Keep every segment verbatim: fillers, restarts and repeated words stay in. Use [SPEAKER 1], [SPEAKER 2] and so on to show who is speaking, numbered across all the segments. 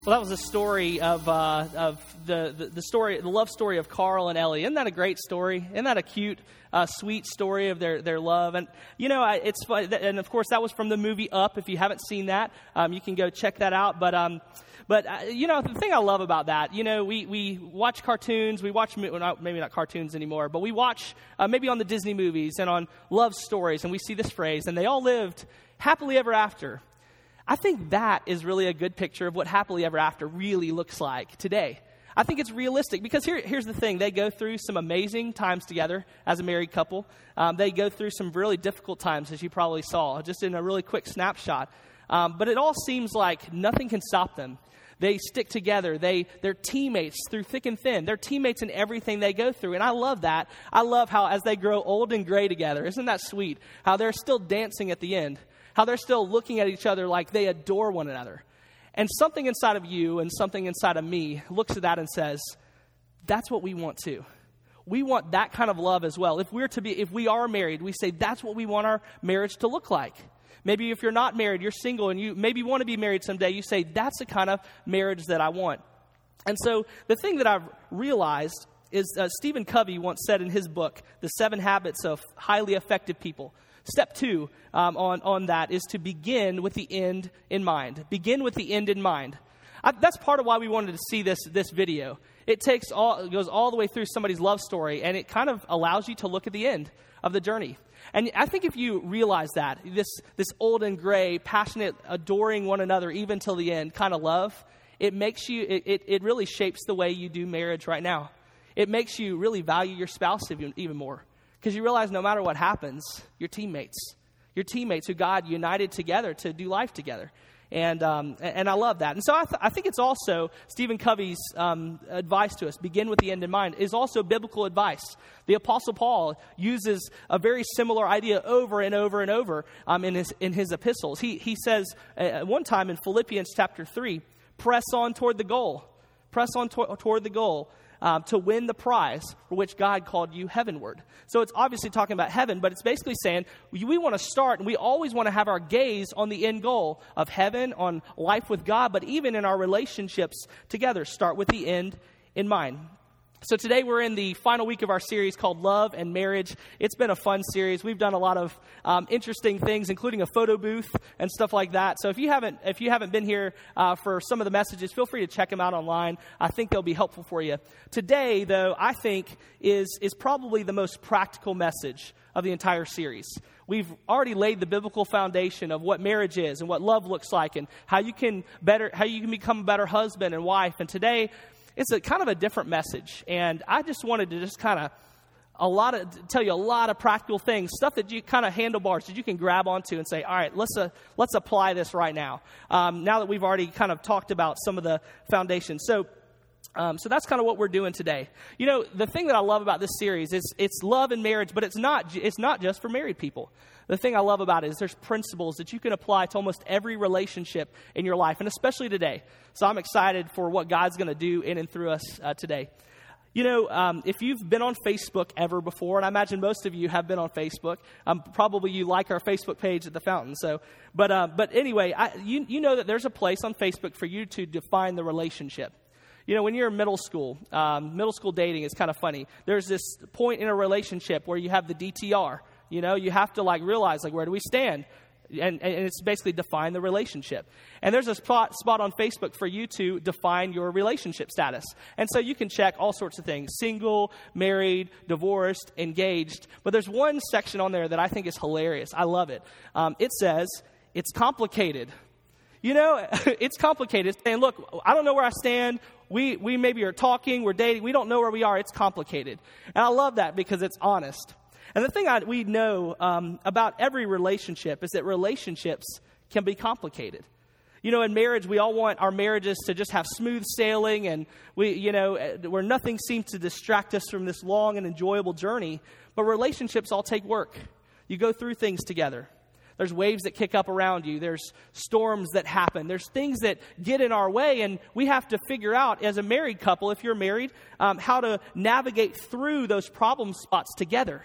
[SPEAKER 1] Well, that was a story of uh, of the, the the story, the love story of Carl and Ellie. Isn't that a great story? Isn't that a cute, uh, sweet story of their, their love? And you know, I, it's fun. And of course, that was from the movie Up. If you haven't seen that, um, you can go check that out. But um, but uh, you know, the thing I love about that, you know, we we watch cartoons, we watch well, not, maybe not cartoons anymore, but we watch uh, maybe on the Disney movies and on love stories, and we see this phrase, and they all lived happily ever after. I think that is really a good picture of what happily ever after really looks like today. I think it's realistic because here, here's the thing. They go through some amazing times together as a married couple. Um, they go through some really difficult times, as you probably saw, just in a really quick snapshot. Um, but it all seems like nothing can stop them. They stick together. They, they're teammates through thick and thin. They're teammates in everything they go through. And I love that. I love how as they grow old and gray together, isn't that sweet? How they're still dancing at the end. How they're still looking at each other like they adore one another. And something inside of you and something inside of me looks at that and says, that's what we want too. We want that kind of love as well. If we're to be, if we are married, we say that's what we want our marriage to look like. Maybe if you're not married, you're single and you maybe want to be married someday, you say that's the kind of marriage that I want. And so the thing that I've realized is uh, Stephen Covey once said in his book, The Seven Habits of Highly Effective People, Step two um, on, on that is to begin with the end in mind. Begin with the end in mind. I, that's part of why we wanted to see this this video. It takes all it goes all the way through somebody's love story, and it kind of allows you to look at the end of the journey. And I think if you realize that, this this old and gray, passionate, adoring one another even till the end kind of love, it makes you it, it, it really shapes the way you do marriage right now. It makes you really value your spouse even, even more. Because you realize no matter what happens, you're teammates. You're teammates who God united together to do life together. And um, and I love that. And so I, th- I think it's also Stephen Covey's um, advice to us, begin with the end in mind, is also biblical advice. The Apostle Paul uses a very similar idea over and over and over um, in his in his epistles. He, he says uh, one time in Philippians chapter three, press on toward the goal. Press on to- toward the goal. Um, to win the prize for which God called you heavenward. So it's obviously talking about heaven, but it's basically saying we, we want to start, and we always want to have our gaze on the end goal of heaven, on life with God, but even in our relationships together, start with the end in mind. So today we're in the final week of our series called Love and Marriage. It's been a fun series. We've done a lot of um, interesting things, including a photo booth and stuff like that. So if you haven't if you haven't been here uh, for some of the messages, feel free to check them out online. I think they'll be helpful for you. Today, though, I think is is probably the most practical message of the entire series. We've already laid the biblical foundation of what marriage is and what love looks like and how you can better how you can become a better husband and wife. And today, it's a kind of a different message, and I just wanted to just kind of a lot of tell you a lot of practical things, stuff that you kind of handlebars that you can grab onto and say, all right, let's uh, let's apply this right now. Um, now that we've already kind of talked about some of the foundations, so um, so that's kind of what we're doing today. You know, the thing that I love about this series is it's love and marriage, but it's not it's not just for married people. The thing I love about it is there's principles that you can apply to almost every relationship in your life, and especially today. So I'm excited for what God's going to do in and through us uh, today. You know, um, if you've been on Facebook ever before, and I imagine most of you have been on Facebook, um, probably you like our Facebook page at the Fountain. So, but uh, but anyway, I, you you know that there's a place on Facebook for you to define the relationship. You know, when you're in middle school, um, middle school dating is kind of funny. There's this point in a relationship where you have the D T R. You know, you have to like realize like where do we stand? And, and it's basically define the relationship. And there's a spot, spot on Facebook for you to define your relationship status. And so you can check all sorts of things, single, married, divorced, engaged. But there's one section on there that I think is hilarious. I love it. Um, it says, it's complicated. You know, it's complicated. It's saying, look, I don't know where I stand. We we maybe are talking, we're dating. We don't know where we are. It's complicated. And I love that because it's honest. And the thing I, we know um, about every relationship is that relationships can be complicated. You know, in marriage, we all want our marriages to just have smooth sailing and, we, you know, where nothing seems to distract us from this long and enjoyable journey. But relationships all take work. You go through things together. There's waves that kick up around you. There's storms that happen. There's things that get in our way, and we have to figure out as a married couple, if you're married, um, how to navigate through those problem spots together.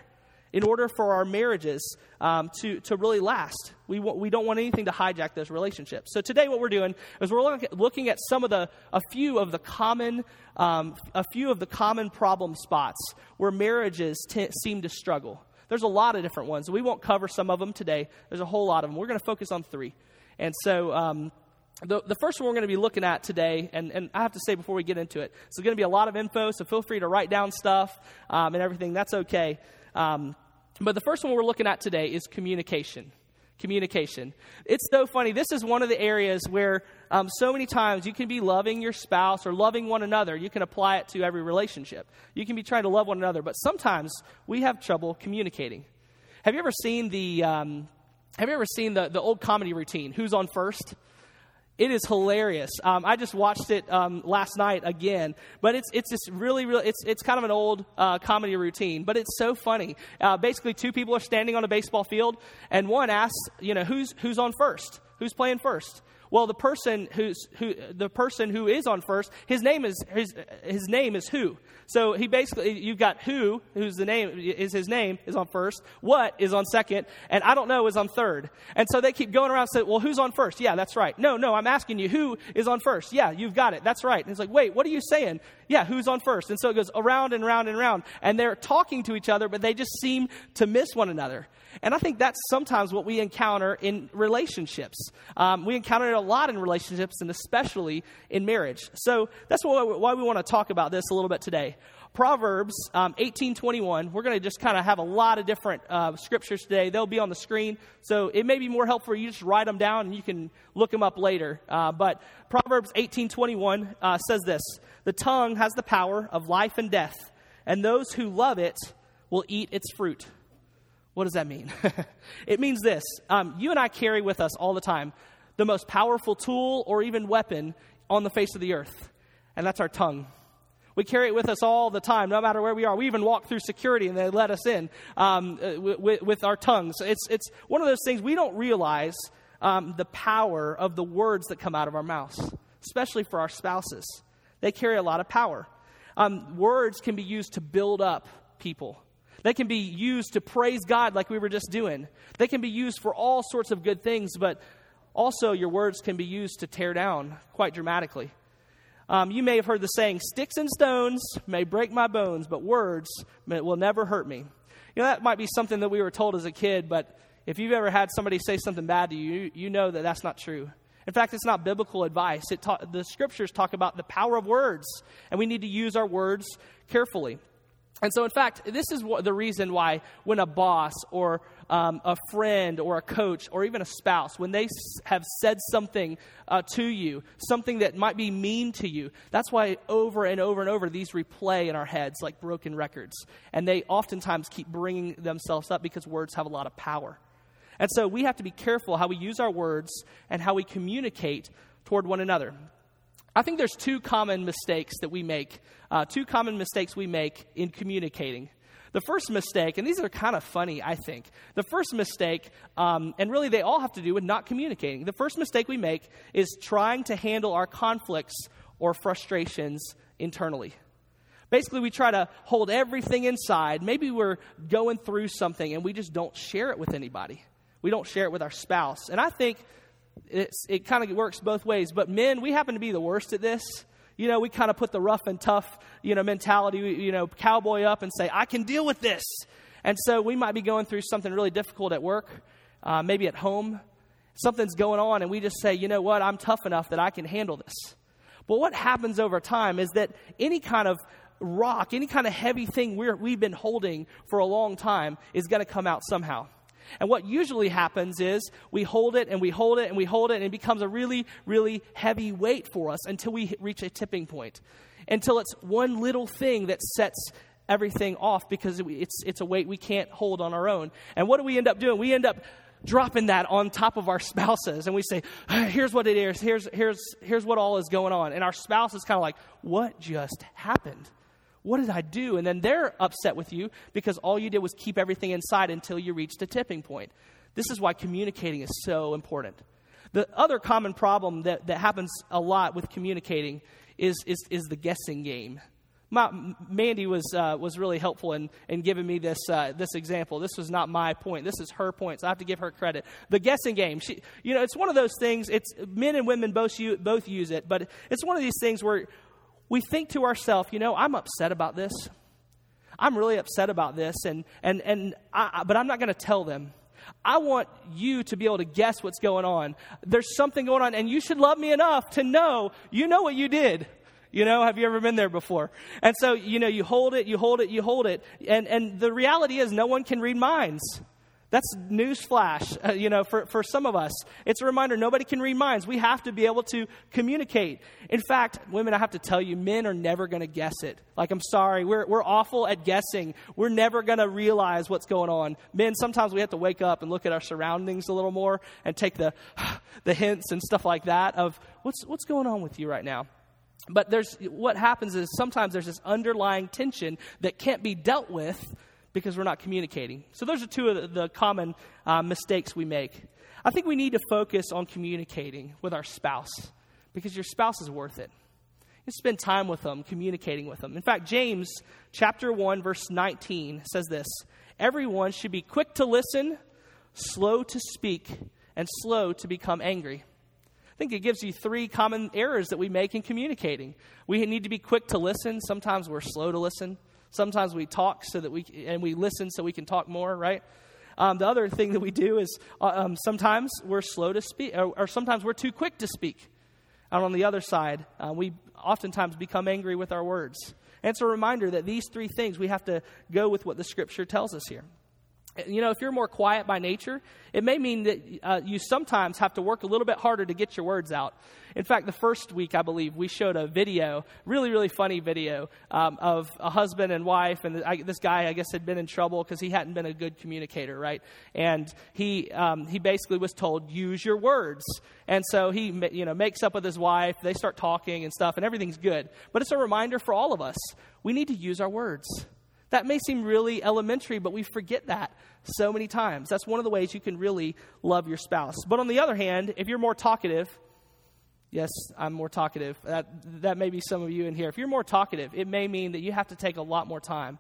[SPEAKER 1] in order for our marriages um, to, to really last. We, w- we don't want anything to hijack those relationships. So today what we're doing is we're look at, looking at some of the, a few of the common, um, a few of the common problem spots where marriages t- seem to struggle. There's a lot of different ones. We won't cover some of them today. There's a whole lot of them. We're going to focus on three. And so um, the, the first one we're going to be looking at today, and, and I have to say before we get into it, it's going to be a lot of info, so feel free to write down stuff um, and everything. That's okay. Um, but the first one we're looking at today is communication. Communication. It's so funny. This is one of the areas where um, so many times you can be loving your spouse or loving one another. You can apply it to every relationship. You can be trying to love one another, but sometimes we have trouble communicating. Have you ever seen the um, Have you ever seen the the old comedy routine? Who's on first? It is hilarious. Um, I just watched it um, last night again, but it's it's just really, really, it's it's kind of an old uh, comedy routine, but it's so funny. Uh, basically, two people are standing on a baseball field, and one asks, you know, who's who's on first? Who's playing first? Well, the person who's who the person who is on first, his name is his his name is who. So he basically, you've got who, who's the name is his name is on first. What is on second, and I don't know is on third. And so they keep going around and say, well, who's on first? Yeah, that's right. No, no, I'm asking you, who is on first? Yeah, you've got it. That's right. And it's like, wait, what are you saying? Yeah, who's on first? And so it goes around and round and round, and they're talking to each other, but they just seem to miss one another. And I think that's sometimes what we encounter in relationships. Um, we encounter it a lot in relationships, and especially in marriage. So that's why, why we want to talk about this a little bit today. Proverbs um, eighteen twenty-one, we're going to just kind of have a lot of different uh, scriptures today. They'll be on the screen, so it may be more helpful for you to just write them down, and you can look them up later. Uh, but Proverbs eighteen twenty-one uh, says this: the tongue has the power of life and death, and those who love it will eat its fruit. What does that mean? It means this. Um, you and I carry with us all the time the most powerful tool or even weapon on the face of the earth, and that's our tongue. We carry it with us all the time, no matter where we are. We even walk through security and they let us in um, with, with our tongues. It's, it's one of those things we don't realize um, the power of the words that come out of our mouths, especially for our spouses. They carry a lot of power. Um, words can be used to build up people. They can be used to praise God like we were just doing. They can be used for all sorts of good things, but also your words can be used to tear down quite dramatically. Um, you may have heard the saying, sticks and stones may break my bones, but words may, will never hurt me. You know, that might be something that we were told as a kid, but if you've ever had somebody say something bad to you, you know that that's not true. In fact, it's not biblical advice. It ta- the scriptures talk about the power of words, and we need to use our words carefully. And so, in fact, this is what, the reason why when a boss or um, a friend or a coach or even a spouse, when they s- have said something uh, to you, something that might be mean to you, that's why over and over and over these replay in our heads like broken records. And they oftentimes keep bringing themselves up because words have a lot of power. And so we have to be careful how we use our words and how we communicate toward one another. I think there's two common mistakes that we make, uh, two common mistakes we make in communicating. The first mistake, and these are kind of funny, I think. The first mistake, um, and really they all have to do with not communicating. The first mistake we make is trying to handle our conflicts or frustrations internally. Basically, we try to hold everything inside. Maybe we're going through something and we just don't share it with anybody. We don't share it with our spouse. And I think It's, it kind of works both ways. But men, we happen to be the worst at this. You know, we kind of put the rough and tough, you know, mentality, you know, cowboy up and say, I can deal with this. And so we might be going through something really difficult at work, uh, maybe at home. Something's going on and we just say, you know what, I'm tough enough that I can handle this. But what happens over time is that any kind of rock, any kind of heavy thing we're, we've been holding for a long time is going to come out somehow. And what usually happens is we hold it and we hold it and we hold it and it becomes a really, really heavy weight for us until we reach a tipping point. Until it's one little thing that sets everything off because it's it's a weight we can't hold on our own. And what do we end up doing? We end up dropping that on top of our spouses and we say, here's what it is. Here's, here's, here's what all is going on. And our spouse is kind of like, what just happened? What did I do? And then they're upset with you because all you did was keep everything inside until you reached a tipping point. This is why communicating is so important. The other common problem that, that happens a lot with communicating is, is, is the guessing game. My, Mandy was uh, was really helpful in, in giving me this uh, this example. This was not my point. This is her point, so I have to give her credit. The guessing game. She, you know, it's one of those things. It's men and women both use, both use it, but it's one of these things where we think to ourselves, you know, I'm upset about this. I'm really upset about this, and and and I, but I'm not going to tell them. I want you to be able to guess what's going on. There's something going on, and you should love me enough to know you know what you did. You know, have you ever been there before? And so, you know, you hold it, you hold it, you hold it. And and the reality is no one can read minds. That's newsflash, uh, you know, for, for some of us. It's a reminder, nobody can read minds. We have to be able to communicate. In fact, women, I have to tell you, men are never going to guess it. Like, I'm sorry, we're we're awful at guessing. We're never going to realize what's going on. Men, sometimes we have to wake up and look at our surroundings a little more and take the the hints and stuff like that of what's what's going on with you right now. But there's what happens is sometimes there's this underlying tension that can't be dealt with because we're not communicating. So those are two of the, the common uh, mistakes we make. I think we need to focus on communicating with our spouse because your spouse is worth it. You spend time with them, communicating with them. In fact, James chapter one, verse nineteen says this: everyone should be quick to listen, slow to speak, and slow to become angry. I think it gives you three common errors that we make in communicating. We need to be quick to listen. Sometimes we're slow to listen. Sometimes we talk so that we and we listen so we can talk more, right? Um, the other thing that we do is uh, um, sometimes we're slow to speak, or, or sometimes we're too quick to speak. And on the other side, uh, we oftentimes become angry with our words. And it's a reminder that these three things, we have to go with what the Scripture tells us here. You know, if you're more quiet by nature, it may mean that uh, you sometimes have to work a little bit harder to get your words out. In fact, the first week, I believe, we showed a video, really, really funny video um, of a husband and wife. And I, this guy, I guess, had been in trouble because he hadn't been a good communicator, right? And he um, he basically was told, use your words. And so he, you know, makes up with his wife. They start talking and stuff, and everything's good. But it's a reminder for all of us. We need to use our words. That may seem really elementary, but we forget that so many times. That's one of the ways you can really love your spouse. But on the other hand, if you're more talkative, yes, I'm more talkative. That, that may be some of you in here. If you're more talkative, it may mean that you have to take a lot more time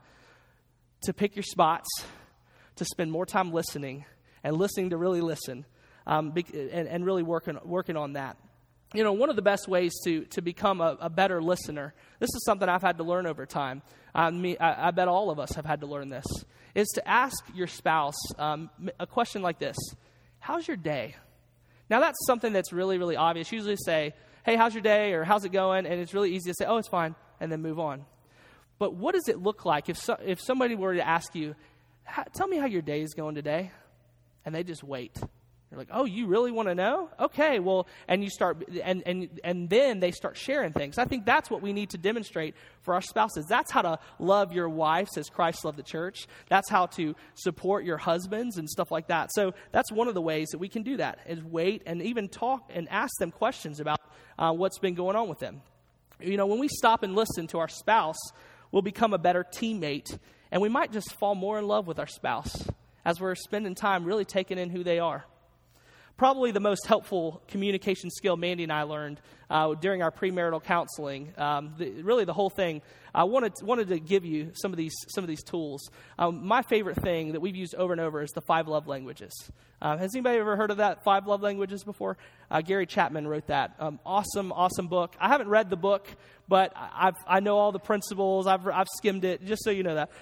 [SPEAKER 1] to pick your spots, to spend more time listening, and listening to really listen, um, and, and really working working on that. You know, one of the best ways to to become a, a better listener, this is something I've had to learn over time. I, mean, I, I bet all of us have had to learn this, is to ask your spouse um, a question like this: how's your day? Now, that's something that's really, really obvious. You usually say, hey, how's your day? Or how's it going? And it's really easy to say, oh, it's fine, and then move on. But what does it look like if so, if somebody were to ask you, tell me how your day is going today? And they just wait. You're like, oh, you really want to know? Okay, well, and you start, and and and then they start sharing things. I think that's what we need to demonstrate for our spouses. That's how to love your wives as Christ loved the church. That's how to support your husbands and stuff like that. So that's one of the ways that we can do that, is wait and even talk and ask them questions about uh, what's been going on with them. You know, when we stop and listen to our spouse, we'll become a better teammate, and we might just fall more in love with our spouse as we're spending time really taking in who they are. Probably the most helpful communication skill Mandy and I learned uh, during our premarital counseling. Um, the, really, the whole thing. I wanted to, wanted to give you some of these some of these tools. Um, my favorite thing that we've used over and over is the five love languages. Uh, has anybody ever heard of that, five love languages, before? Uh, Gary Chapman wrote that. Um, awesome, awesome book. I haven't read the book, but I've I know all the principles. I've I've skimmed it, just so you know that.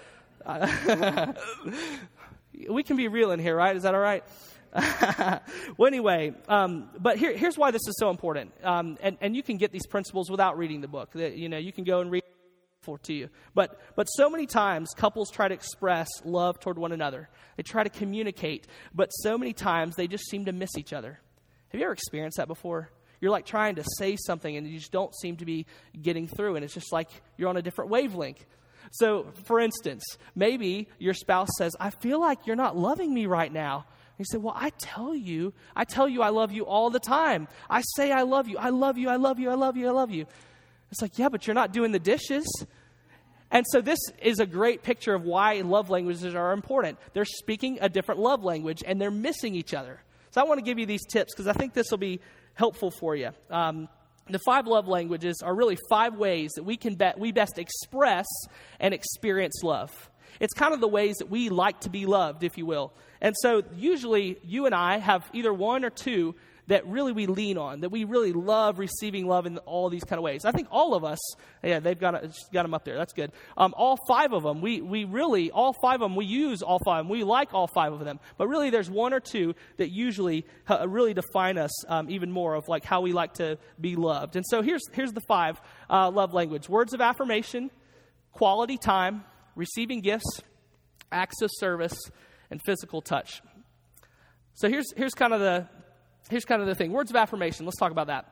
[SPEAKER 1] Uh, we can be real in here, right? Is that all right? Well, anyway, um, but here, here's why this is so important. Um, and, and you can get these principles without reading the book. The, you know, you can go and read it for to you. But but so many times couples try to express love toward one another. They try to communicate, but so many times they just seem to miss each other. Have you ever experienced that before? You're like trying to say something and you just don't seem to be getting through, and it's just like you're on a different wavelength. So, for instance, maybe your spouse says, I feel like you're not loving me right now. And you say, well, I tell you, I tell you I love you all the time. I say I love you, I love you, I love you, I love you, I love you. It's like, yeah, but you're not doing the dishes. And so this is a great picture of why love languages are important. They're speaking a different love language, and they're missing each other. So I want to give you these tips because I think this will be helpful for you. Um, the five love languages are really five ways that we can bet we best express and experience love. It's kind of the ways that we like to be loved, if you will. And so usually you and I have either one or two that really we lean on, that we really love receiving love in all these kind of ways. I think all of us, yeah, they've got, got them up there. That's good. Um, all five of them, we we really, all five of them, we use all five of them. We like all five of them. But really there's one or two that usually uh, really define us um, even more of like how we like to be loved. And so here's, here's the five uh, love language. Words of affirmation, quality time, receiving gifts, acts of service, and physical touch. So here's here's kind of the here's kind of the thing. Words of affirmation. Let's talk about that.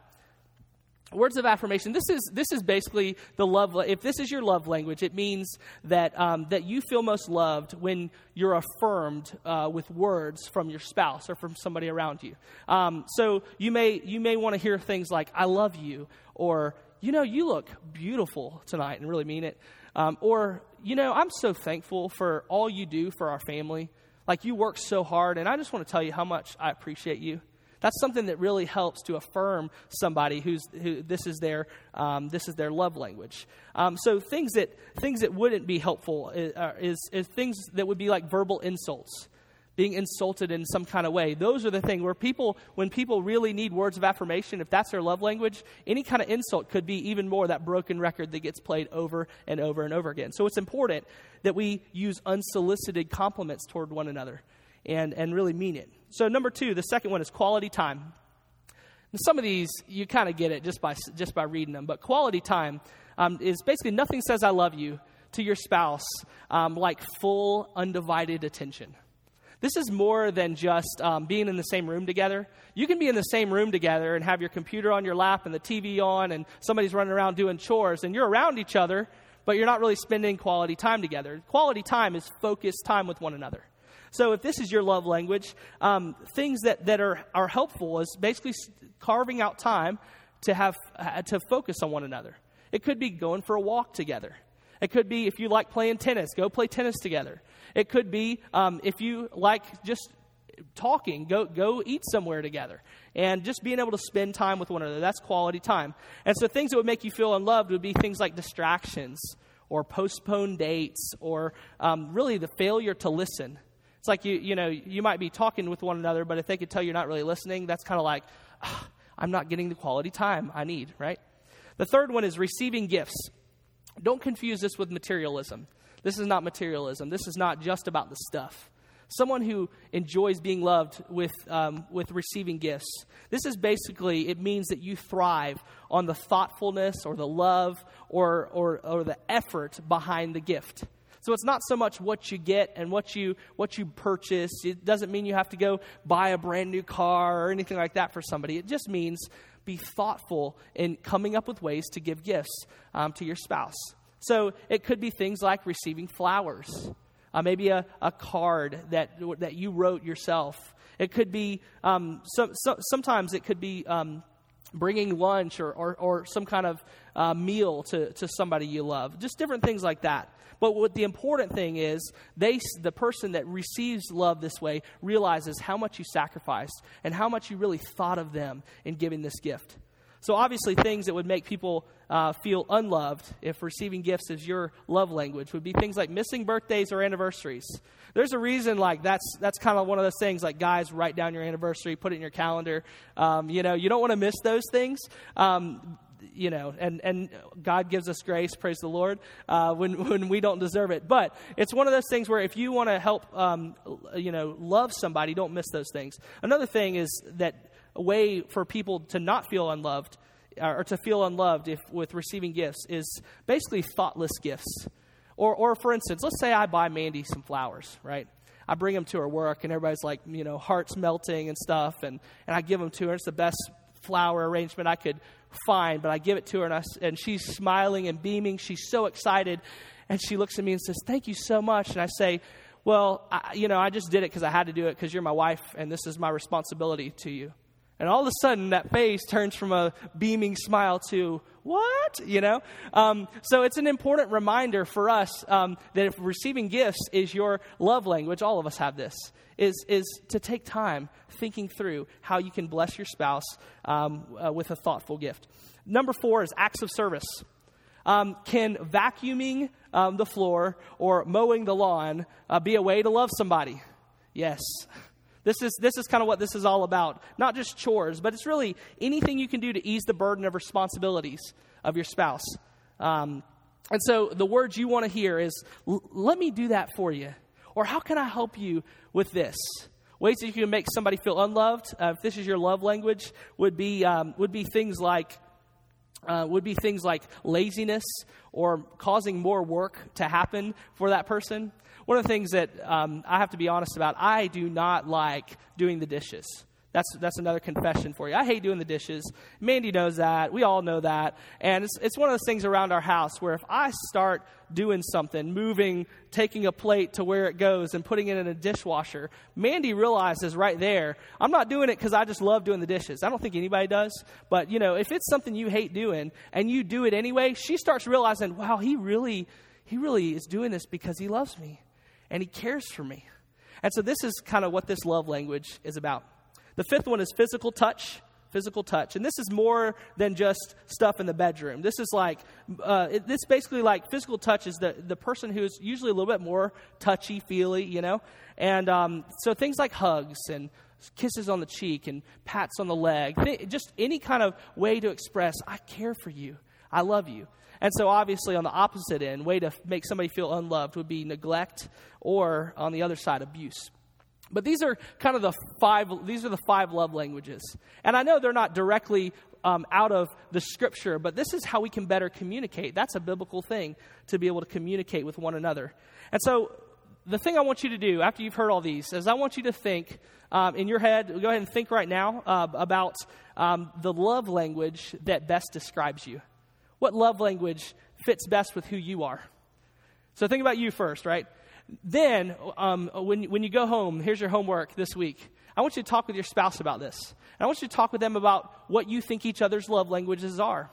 [SPEAKER 1] Words of affirmation. This is this is basically the love. If this is your love language, it means that um, that you feel most loved when you're affirmed uh, with words from your spouse or from somebody around you. Um, so you may you may want to hear things like "I love you" or "You know, you look beautiful tonight," and really mean it. Um, or you know, I'm so thankful for all you do for our family. Like you work so hard, and I just want to tell you how much I appreciate you. That's something that really helps to affirm somebody who's who this is their um, this is their love language. Um, so things that things that wouldn't be helpful is, uh, is is things that would be like verbal insults, being insulted in some kind of way. Those are the things where people, when people really need words of affirmation, if that's their love language, any kind of insult could be even more that broken record that gets played over and over and over again. So it's important that we use unsolicited compliments toward one another and, and really mean it. So number two, the second one is quality time. And some of these, you kind of get it just by just by reading them. But quality time um, is basically nothing says I love you to your spouse um, like full, undivided attention. This is more than just um, being in the same room together. You can be in the same room together and have your computer on your lap and the T V on and somebody's running around doing chores and you're around each other, but you're not really spending quality time together. Quality time is focused time with one another. So if this is your love language, um, things that, that are, are helpful is basically carving out time to have uh, to focus on one another. It could be going for a walk together. It could be if you like playing tennis, go play tennis together. It could be um, if you like just talking, go go eat somewhere together. And just being able to spend time with one another, that's quality time. And so things that would make you feel unloved would be things like distractions or postponed dates or um, really the failure to listen. It's like, you you know, you might be talking with one another, but if they could tell you're not really listening, that's kind of like, oh, I'm not getting the quality time I need, right? The third one is receiving gifts. Don't confuse this with materialism. This is not materialism. This is not just about the stuff. Someone who enjoys being loved with um, with receiving gifts. This is basically, it means that you thrive on the thoughtfulness or the love or or, or the effort behind the gift. So it's not so much what you get and what you what you purchase. It doesn't mean you have to go buy a brand new car or anything like that for somebody. It just means be thoughtful in coming up with ways to give gifts um, to your spouse. So it could be things like receiving flowers, uh, maybe a, a card that that you wrote yourself. It could be um, so, so, sometimes it could be um, bringing lunch or, or, or some kind of uh, meal to, to somebody you love. Just different things like that. But what the important thing is, they the person that receives love this way realizes how much you sacrificed and how much you really thought of them in giving this gift. So obviously things that would make people uh, feel unloved if receiving gifts is your love language would be things like missing birthdays or anniversaries. There's a reason like that's that's kind of one of those things like guys write down your anniversary, put it in your calendar. Um, you know, you don't want to miss those things. Um, you know, and, and God gives us grace, praise the Lord, uh, when, when we don't deserve it. But it's one of those things where if you want to help, um, you know, love somebody, don't miss those things. Another thing is that a way for people to not feel unloved or to feel unloved if with receiving gifts is basically thoughtless gifts. Or, or for instance, let's say I buy Mandy some flowers, right? I bring them to her work and everybody's like, you know, hearts melting and stuff. And, and I give them to her. It's the best flower arrangement I could find, but I give it to her and, I, and she's smiling and beaming. She's so excited. And she looks at me and says, "Thank you so much." And I say, well, I, you know, I just did it because I had to do it because you're my wife and this is my responsibility to you. And all of a sudden, that face turns from a beaming smile to, what? You know? Um, so it's an important reminder for us um, that if receiving gifts is your love language, all of us have this, is, is to take time thinking through how you can bless your spouse um, uh, with a thoughtful gift. Number four is acts of service. Um, can vacuuming um, the floor or mowing the lawn uh, be a way to love somebody? Yes. This is this is kind of what this is all about. Not just chores, but it's really anything you can do to ease the burden of responsibilities of your spouse. Um, and so the words you want to hear is, let me do that for you. Or how can I help you with this? Ways that you can make somebody feel unloved, uh, if this is your love language, would be um, would be things like uh, would be things like laziness or causing more work to happen for that person. One of the things that um, I have to be honest about, I do not like doing the dishes. That's that's another confession for you. I hate doing the dishes. Mandy knows that. We all know that. And it's it's one of those things around our house where if I start doing something, moving, taking a plate to where it goes and putting it in a dishwasher, Mandy realizes right there, I'm not doing it because I just love doing the dishes. I don't think anybody does. But, you know, if it's something you hate doing and you do it anyway, she starts realizing, wow, he really, he really is doing this because he loves me and he cares for me. And so this is kind of what this love language is about. The fifth one is physical touch, physical touch. And this is more than just stuff in the bedroom. This is like, uh, it, this basically like physical touch is the, the person who's usually a little bit more touchy-feely, you know. And um, so things like hugs and kisses on the cheek and pats on the leg, th- just any kind of way to express, I care for you, I love you. And so obviously on the opposite end, way to make somebody feel unloved would be neglect or on the other side, abuse. But these are kind of the five, these are the five love languages. And I know they're not directly um, out of the scripture, but this is how we can better communicate. That's a biblical thing, to be able to communicate with one another. And so the thing I want you to do after you've heard all these is I want you to think um, in your head, go ahead and think right now uh, about um, the love language that best describes you. What love language fits best with who you are? So think about you first, right? Then, um, when, when you go home, here's your homework this week. I want you to talk with your spouse about this. And I want you to talk with them about what you think each other's love languages are.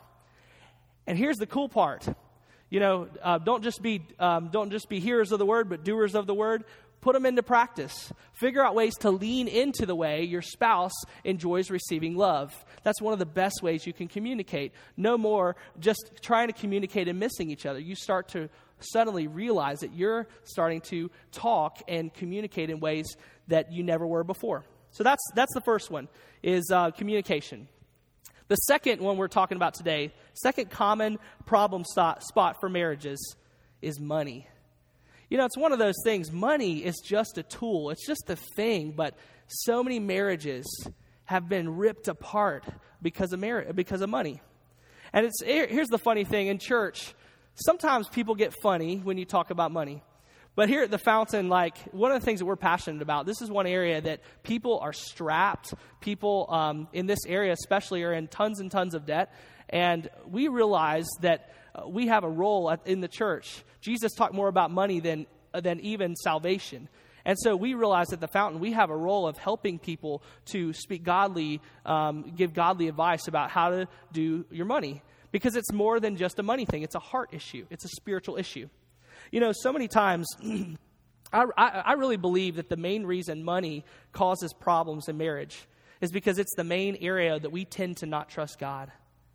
[SPEAKER 1] And here's the cool part. You know, uh, don't just be um, don't just be hearers of the word, but doers of the word. Put them into practice. Figure out ways to lean into the way your spouse enjoys receiving love. That's one of the best ways you can communicate. No more just trying to communicate and missing each other. You start to suddenly realize that you're starting to talk and communicate in ways that you never were before. So that's that's the first one, is uh, communication. The second one we're talking about today, second common problem spot for marriages is money. You know, it's one of those things. Money is just a tool. It's just a thing. But so many marriages have been ripped apart because of mar- because of money. And it's here's the funny thing. In church, sometimes people get funny when you talk about money. But here at the Fountain, like, one of the things that we're passionate about, this is one area that people are strapped. People um, in this area especially are in tons and tons of debt. And we realize that uh, we have a role at, in the church. Jesus talked more about money than uh, than even salvation. And so we realize at the Fountain, we have a role of helping people to speak godly, um, give godly advice about how to do your money. Because it's more than just a money thing. It's a heart issue. It's a spiritual issue. You know, so many times, I, I, I really believe that the main reason money causes problems in marriage is because it's the main area that we tend to not trust God.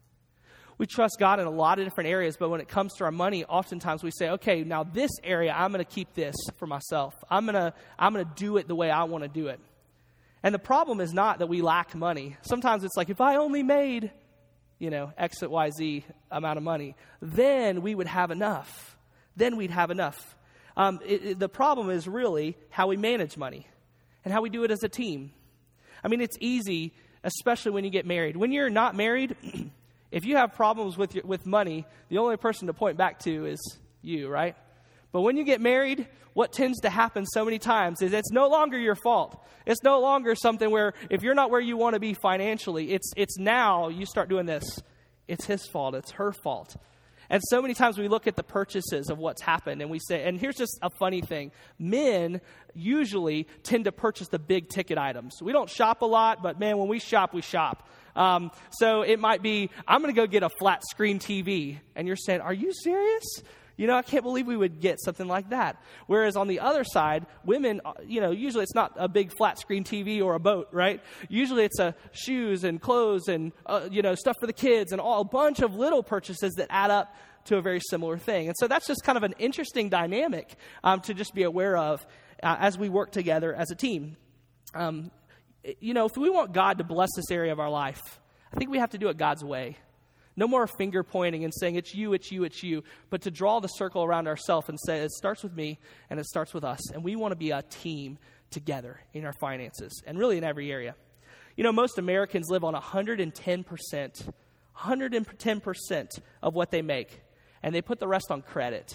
[SPEAKER 1] We trust God in a lot of different areas, but when it comes to our money, oftentimes we say, okay, now this area, I'm going to keep this for myself. I'm going to I'm going to do it the way I want to do it. And the problem is not that we lack money. Sometimes it's like, if I only made, you know, X, Y, Z amount of money, then we would have enough. Then we'd have enough. Um, it, it, the problem is really how we manage money and how we do it as a team. I mean, it's easy, especially when you get married. When you're not married, if you have problems with your, with money, the only person to point back to is you, right? But when you get married, what tends to happen so many times is it's no longer your fault. It's no longer something where if you're not where you want to be financially, it's it's now you start doing this. It's his fault. It's her fault. And so many times we look at the purchases of what's happened and we say, and here's just a funny thing. Men usually tend to purchase the big ticket items. We don't shop a lot, but man, when we shop, we shop. Um, so it might be, I'm going to go get a flat screen T V. And you're saying, are you serious? You know, I can't believe we would get something like that. Whereas on the other side, women, you know, usually it's not a big flat screen T V or a boat, right? Usually it's a shoes and clothes and, uh, you know, stuff for the kids and all a bunch of little purchases that add up to a very similar thing. And so that's just kind of an interesting dynamic um, to just be aware of uh, as we work together as a team. Um, you know, if we want God to bless this area of our life, I think we have to do it God's way. No more finger pointing and saying, it's you, it's you, it's you, but to draw the circle around ourselves and say, it starts with me and it starts with us. And we want to be a team together in our finances and really in every area. You know, most Americans live on one hundred ten percent, one hundred ten percent of what they make, and they put the rest on credit.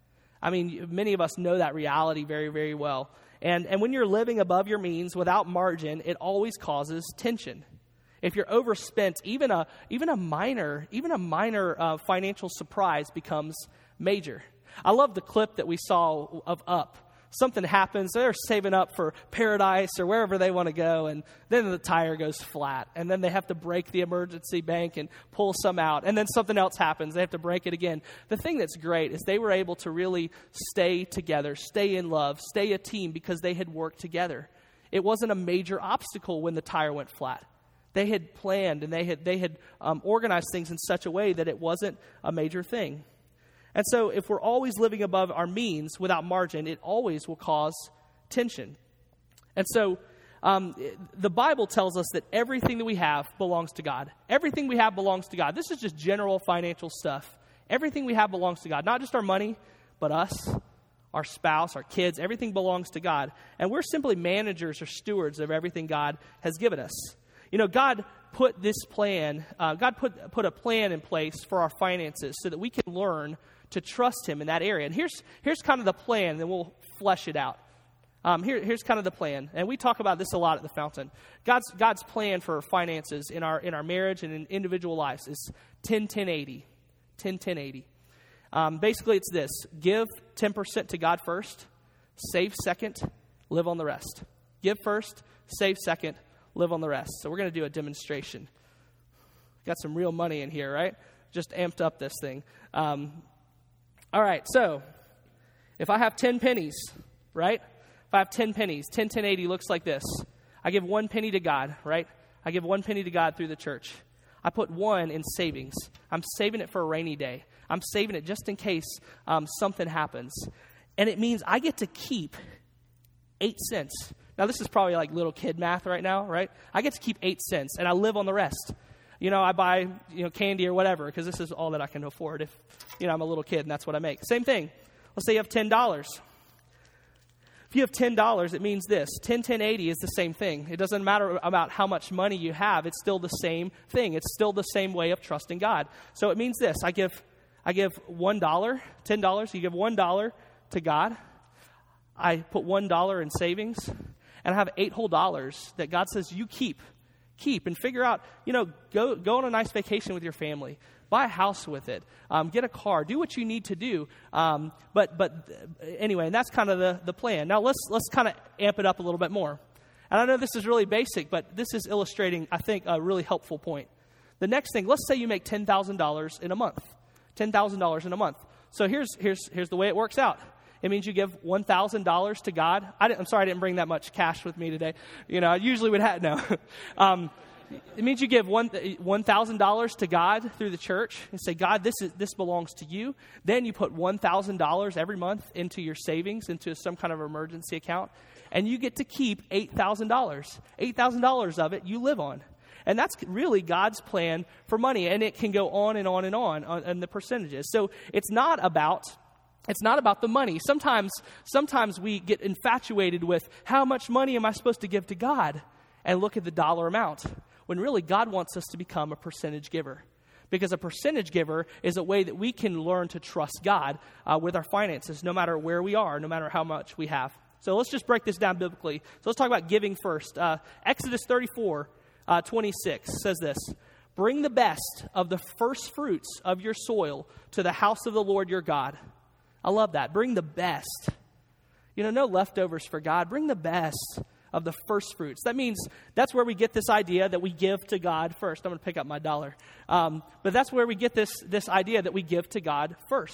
[SPEAKER 1] I mean, many of us know that reality very, very well. And, and when you're living above your means without margin, it always causes tension. If you're overspent, even a even a minor even a minor uh, financial surprise becomes major. I love the clip that we saw of Up. Something happens, they're saving up for paradise or wherever they want to go, and then the tire goes flat, and then they have to break the emergency bank and pull some out, and then something else happens, they have to break it again. The thing that's great is they were able to really stay together, stay in love, stay a team because they had worked together. It wasn't a major obstacle when the tire went flat. They had planned and they had they had um, organized things in such a way that it wasn't a major thing. And so if we're always living above our means without margin, it always will cause tension. And so um, the Bible tells us that everything that we have belongs to God. Everything we have belongs to God. This is just general financial stuff. Everything we have belongs to God. Not just our money, but us, our spouse, our kids. Everything belongs to God. And we're simply managers or stewards of everything God has given us. You know, God put this plan, uh, God put put a plan in place for our finances so that we can learn to trust Him in that area. And here's here's kind of the plan, and then we'll flesh it out. Um, here, here's kind of the plan, and we talk about this a lot at the Fountain. God's God's plan for finances in our in our marriage and in individual lives is ten ten eighty. ten ten eighty. Um, basically, it's this: give ten percent to God first, save second, live on the rest. Give first, save second, live on the rest. So we're going to do a demonstration. Got some real money in here, right? Just amped up this thing. Um, all right, so if I have ten pennies, right? If I have ten pennies, ten ten eighty looks like this. I give one penny to God, right? I give one penny to God through the church. I put one in savings. I'm saving it for a rainy day. I'm saving it just in case um, something happens. And it means I get to keep eight cents. Now, this is probably like little kid math right now, right? I get to keep eight cents, and I live on the rest. You know, I buy, you know, candy or whatever, because this is all that I can afford if, you know, I'm a little kid and that's what I make. Same thing. Let's say you have ten dollars. If you have ten dollars, it means this. ten ten eighty is the same thing. It doesn't matter about how much money you have. It's still the same thing. It's still the same way of trusting God. So it means this. I give I give one dollar, ten dollars. You give one dollar to God. I put one dollar in savings. And I have eight whole dollars that God says you keep. Keep and figure out, you know, go go on a nice vacation with your family. Buy a house with it. Um, get a car. Do what you need to do. Um, but but anyway, and that's kind of the, the plan. Now let's let's kind of amp it up a little bit more. And I know this is really basic, but this is illustrating, I think, a really helpful point. The next thing, let's say you make ten thousand dollars in a month. ten thousand dollars in a month. So here's here's here's the way it works out. It means you give one thousand dollars to God. I I'm sorry I didn't bring that much cash with me today. You know, I usually would have, no. um, it means you give one one thousand dollars to God through the church and say, God, this is this belongs to you. Then you put one thousand dollars every month into your savings, into some kind of emergency account, and you get to keep eight thousand dollars. eight thousand dollars of it you live on. And that's really God's plan for money, and it can go on and on and on on, on the percentages. So it's not about... It's not about the money. Sometimes, sometimes we get infatuated with how much money am I supposed to give to God and look at the dollar amount, when really God wants us to become a percentage giver. Because a percentage giver is a way that we can learn to trust God uh, with our finances, no matter where we are, no matter how much we have. So let's just break this down biblically. So let's talk about giving first. Uh, Exodus thirty-four, uh, twenty-six says this: bring the best of the first fruits of your soil to the house of the Lord your God. I love that. Bring the best. You know, no leftovers for God. Bring the best of the first fruits. That means that's where we get this idea that we give to God first. I'm going to pick up my dollar. Um, but that's where we get this, this idea that we give to God first.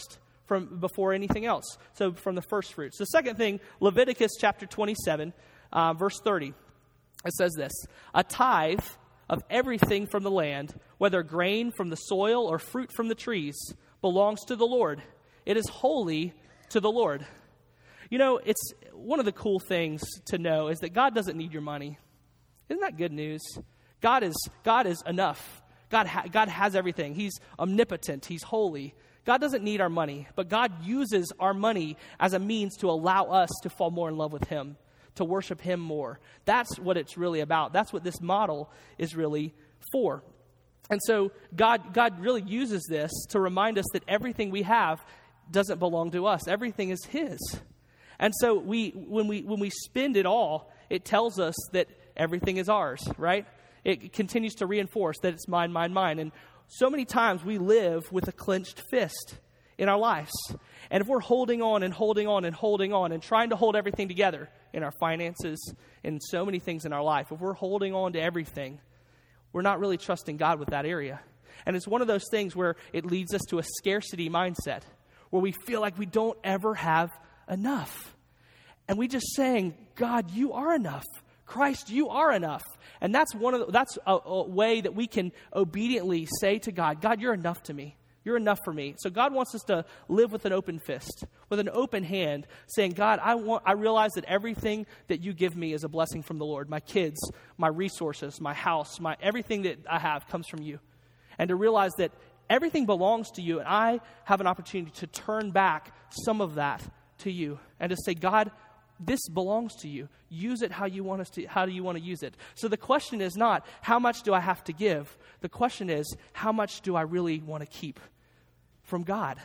[SPEAKER 1] from before anything else. So from the first fruits. The second thing, Leviticus chapter twenty-seven, uh, verse thirty. It says this, a tithe of everything from the land, whether grain from the soil or fruit from the trees, belongs to the Lord. It is holy to the Lord. You know, it's one of the cool things to know is that God doesn't need your money. Isn't that good news? God is God is enough. God ha- God has everything. He's omnipotent. He's holy. God doesn't need our money, but God uses our money as a means to allow us to fall more in love with him, to worship him more. That's what it's really about. That's what this model is really for. And so God God really uses this to remind us that everything we have doesn't belong to us. Everything is his. And so we when we when we spend it all, it tells us that everything is ours, right? It continues to reinforce that it's mine, mine, mine. And so many times we live with a clenched fist in our lives. And if we're holding on and holding on and holding on and trying to hold everything together in our finances and so many things in our life, if we're holding on to everything, we're not really trusting God with that area. And it's one of those things where it leads us to a scarcity mindset, where we feel like we don't ever have enough. And we just saying, God, you are enough. Christ, you are enough. And that's one of the, that's a, a way that we can obediently say to God, God, you're enough to me. You're enough for me. So God wants us to live with an open fist, with an open hand, saying, God, I want I realize that everything that you give me is a blessing from the Lord. My kids, my resources, my house, my everything that I have comes from you. And to realize that everything belongs to you, and I have an opportunity to turn back some of that to you and to say, God, this belongs to you. Use it how you want us to, how do you want to use it? So the question is not, how much do I have to give? The question is, how much do I really want to keep from God?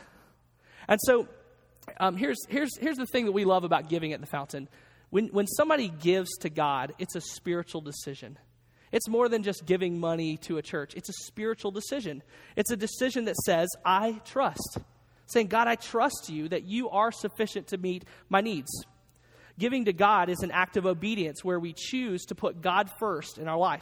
[SPEAKER 1] And so um, here's here's here's the thing that we love about giving at the Fountain. When when somebody gives to God, it's a spiritual decision. It's more than just giving money to a church. It's a spiritual decision. It's a decision that says, I trust. Saying, God, I trust you that you are sufficient to meet my needs. Giving to God is an act of obedience where we choose to put God first in our lives.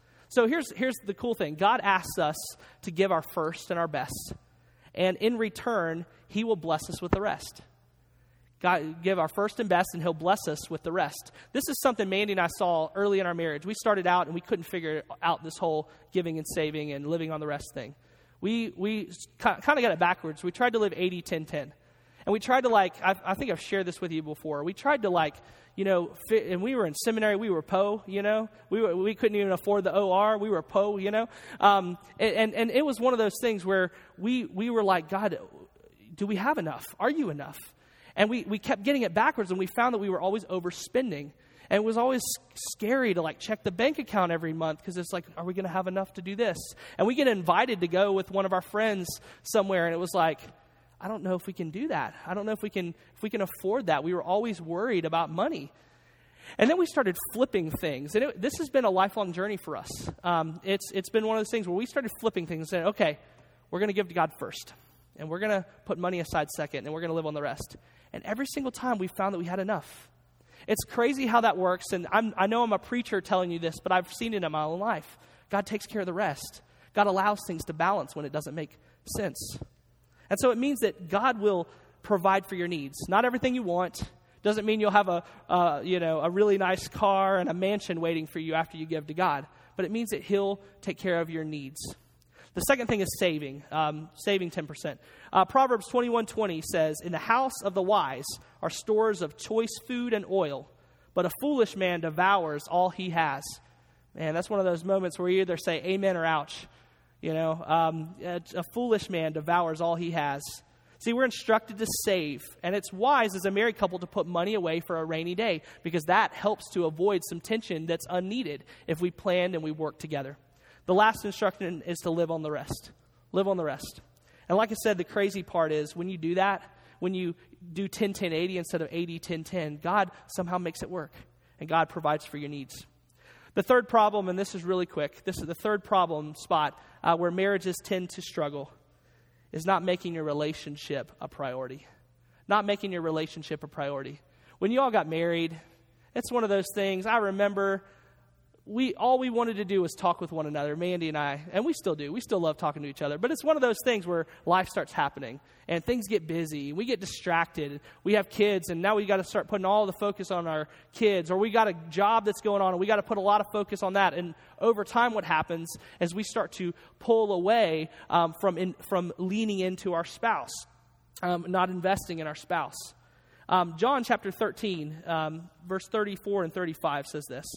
[SPEAKER 1] So here's here's the cool thing. God asks us to give our first and our best. And in return, he will bless us with the rest. God give our first and best, and he'll bless us with the rest. This is something Mandy and I saw early in our marriage. We started out, and we couldn't figure out this whole giving and saving and living on the rest thing. We we kind of got it backwards. We tried to live eighty ten ten. And we tried to, like, I, I think I've shared this with you before. We tried to, like, you know, fit, and we were in seminary. We were P O, you know. We were, we couldn't even afford the O R. We were P O, you know. Um, and, and, and it was one of those things where we we were like, God, do we have enough? Are you enough? And we, we kept getting it backwards, and we found that we were always overspending. And it was always scary to, like, check the bank account every month because it's like, are we going to have enough to do this? And we get invited to go with one of our friends somewhere, and it was like, I don't know if we can do that. I don't know if we can if we can afford that. We were always worried about money. And then we started flipping things. And it, this has been a lifelong journey for us. Um, it's It's been one of those things where we started flipping things and saying, okay, we're going to give to God first. And we're going to put money aside second. And we're going to live on the rest. And every single time we found that we had enough. It's crazy how that works. And I'm, I know I'm a preacher telling you this, but I've seen it in my own life. God takes care of the rest. God allows things to balance when it doesn't make sense. And so it means that God will provide for your needs. Not everything you want. Doesn't mean you'll have a, uh, you know, a really nice car and a mansion waiting for you after you give to God. But it means that he'll take care of your needs. The second thing is saving, um, saving ten percent. Uh, Proverbs twenty-one twenty says, in the house of the wise are stores of choice food and oil, but a foolish man devours all he has. Man, that's one of those moments where you either say amen or ouch. You know, um, a, a foolish man devours all he has. See, we're instructed to save, and it's wise as a married couple to put money away for a rainy day because that helps to avoid some tension that's unneeded if we plan and we work together. The last instruction is to live on the rest. Live on the rest. And like I said, the crazy part is when you do that, when you do ten ten eighty instead of eighty ten ten, God somehow makes it work, and God provides for your needs. The third problem, and this is really quick, this is the third problem spot uh, where marriages tend to struggle, is not making your relationship a priority. Not making your relationship a priority. When you all got married, it's one of those things. I remember we all we wanted to do was talk with one another, Mandy and I, and we still do. We still love talking to each other. But it's one of those things where life starts happening, and things get busy. We get distracted. We have kids, and now we got to start putting all the focus on our kids, or we got a job that's going on, and we got to put a lot of focus on that. And over time, what happens is we start to pull away um, from in, from leaning into our spouse, um, not investing in our spouse. Um, John chapter thirteen, um, verse thirty-four and thirty-five says this.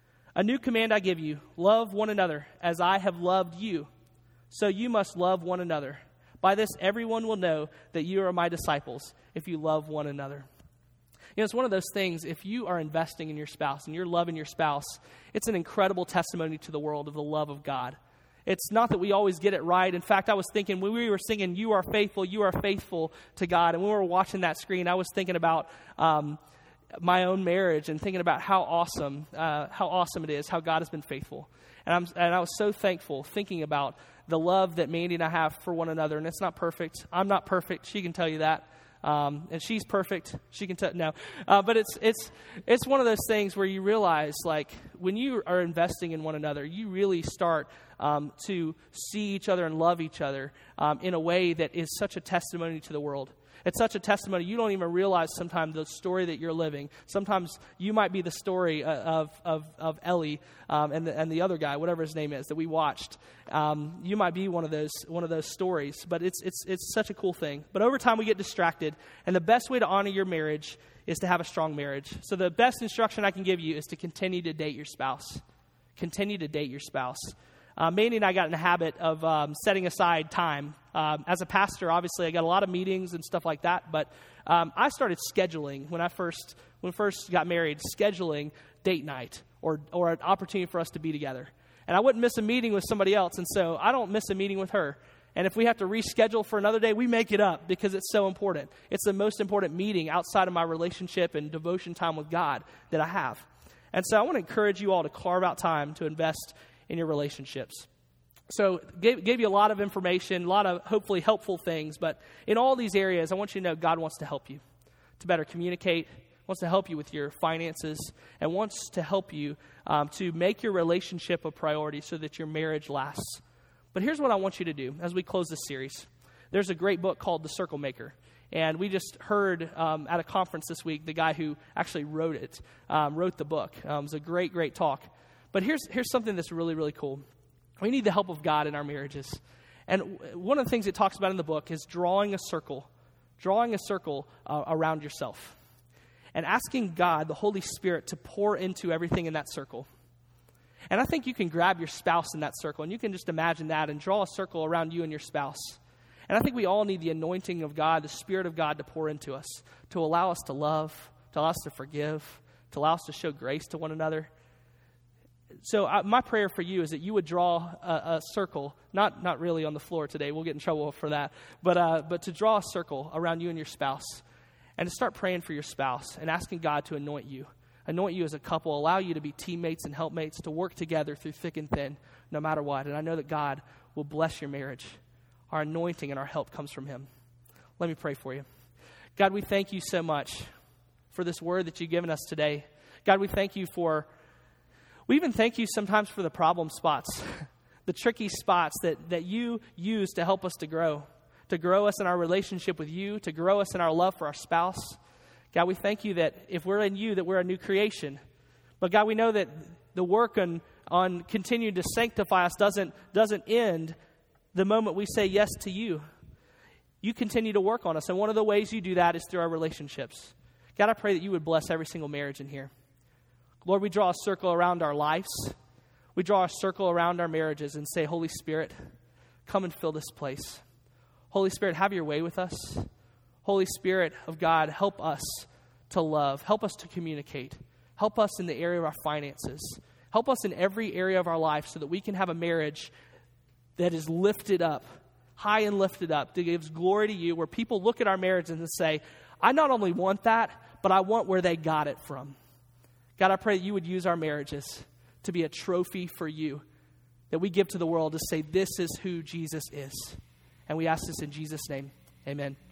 [SPEAKER 1] A new command I give you, love one another as I have loved you. So you must love one another. By this, everyone will know that you are my disciples if you love one another. You know, it's one of those things, if you are investing in your spouse and you're loving your spouse, it's an incredible testimony to the world of the love of God. It's not that we always get it right. In fact, I was thinking when we were singing, you are faithful, you are faithful to God. And when we were watching that screen, I was thinking about um, my own marriage and thinking about how awesome, uh, how awesome it is, how God has been faithful. And I'm and I was so thankful thinking about the love that Mandy and I have for one another. And it's not perfect. I'm not perfect. She can tell you that. Um, and she's perfect. She can tell, no. Uh, but it's it's it's one of those things where you realize, like, when you are investing in one another, you really start um, to see each other and love each other um, in a way that is such a testimony to the world. It's such a testimony. You don't even realize sometimes the story that you're living. Sometimes you might be the story of of, of Ellie um, and the, and the other guy, whatever his name is, that we watched. Um, you might be one of those one of those stories. But it's it's it's such a cool thing. But over time we get distracted, and the best way to honor your marriage is to have a strong marriage. So the best instruction I can give you is to continue to date your spouse. Continue to date your spouse. Uh, Mandy and I got in the habit of um, setting aside time. Um, as a pastor, obviously, I got a lot of meetings and stuff like that. But um, I started scheduling when I first when I first got married, scheduling date night or or an opportunity for us to be together. And I wouldn't miss a meeting with somebody else, and so I don't miss a meeting with her. And if we have to reschedule for another day, we make it up because it's so important. It's the most important meeting outside of my relationship and devotion time with God that I have. And so I want to encourage you all to carve out time to invest in your relationships. So gave, gave you a lot of information, a lot of hopefully helpful things, but in all these areas, I want you to know God wants to help you to better communicate, wants to help you with your finances, and wants to help you um, to make your relationship a priority so that your marriage lasts. But here's what I want you to do as we close this series. There's a great book called The Circle Maker. And we just heard um, at a conference this week, the guy who actually wrote it, um, wrote the book. Um, it was a great, great talk. But here's here's something that's really, really cool. We need the help of God in our marriages. And one of the things it talks about in the book is drawing a circle, drawing a circle uh, around yourself. And asking God, the Holy Spirit, to pour into everything in that circle. And I think you can grab your spouse in that circle, and you can just imagine that and draw a circle around you and your spouse. And I think we all need the anointing of God, the Spirit of God to pour into us, to allow us to love, to allow us to forgive, to allow us to show grace to one another. So I, my prayer for you is that you would draw a, a circle, not not really on the floor today. We'll get in trouble for that. But uh, but to draw a circle around you and your spouse, and to start praying for your spouse and asking God to anoint you. Anoint you as a couple, allow you to be teammates and helpmates, to work together through thick and thin, no matter what. And I know that God will bless your marriage. Our anointing and our help comes from Him. Let me pray for you. God, we thank you so much for this word that you've given us today. God, we thank you for, we even thank you sometimes for the problem spots, the tricky spots that, that you use to help us to grow, to grow us in our relationship with you, to grow us in our love for our spouse. God, we thank you that if we're in you, that we're a new creation. But God, we know that the work on, on continuing to sanctify us doesn't, doesn't end the moment we say yes to you. You continue to work on us. And one of the ways you do that is through our relationships. God, I pray that you would bless every single marriage in here. Lord, we draw a circle around our lives. We draw a circle around our marriages and say, Holy Spirit, come and fill this place. Holy Spirit, have your way with us. Holy Spirit of God, help us to love. Help us to communicate. Help us in the area of our finances. Help us in every area of our life so that we can have a marriage that is lifted up, high and lifted up, that gives glory to you, where people look at our marriage and say, I not only want that, but I want where they got it from. God, I pray that you would use our marriages to be a trophy for you, that we give to the world to say, this is who Jesus is. And we ask this in Jesus' name. Amen.